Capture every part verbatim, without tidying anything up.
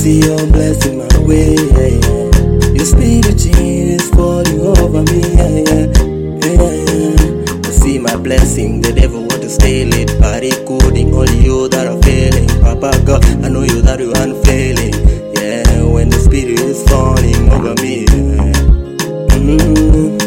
see your blessing my way, yeah, yeah. Your spirit is falling over me, yeah, yeah, yeah, yeah. I see my blessing, the devil want to steal it, but he couldn't. Only you that are failing, Papa God, I know you that you unfailing, yeah. When the spirit is falling over me, yeah. Mm-hmm.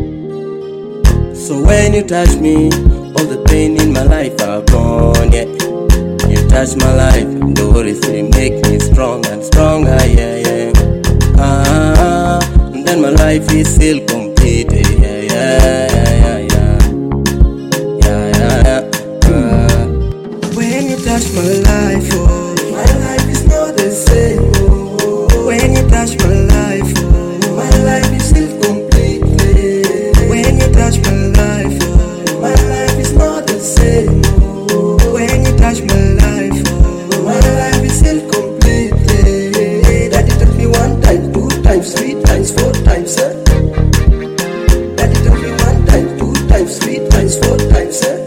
So when you touch me, all the pain in my life are gone, yeah. You touch my life, the Holy Spirit make me strong and stronger, yeah, yeah. Ah, and then my life is still complete, yeah, yeah, yeah, yeah, yeah, yeah, yeah. Ah. When you touch my life, oh, my life is not the same, oh. When you touch my life, oh, my life is still complete, yeah. When you touch my life, oh, my life is not the same, oh. When you touch my life, oh, my life is still complete, yeah. Daddy touch me one time, two times, three times, four times, eh? Daddy touch me one time, two times, three times, four times, eh?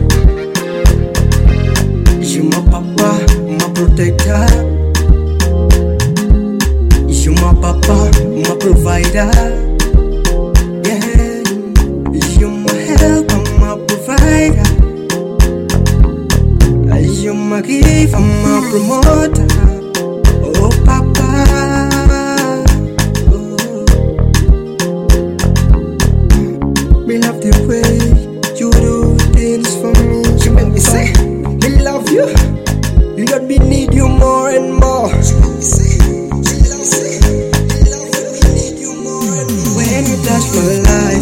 You my papa, my protector. You my papa, my provider. Yeah, you my helper, my provider. You my giver, my promoter. Oh papa, oh. Me love the way you do things for me. You make me say, me love you. You got me need you more and more. When you touch my life,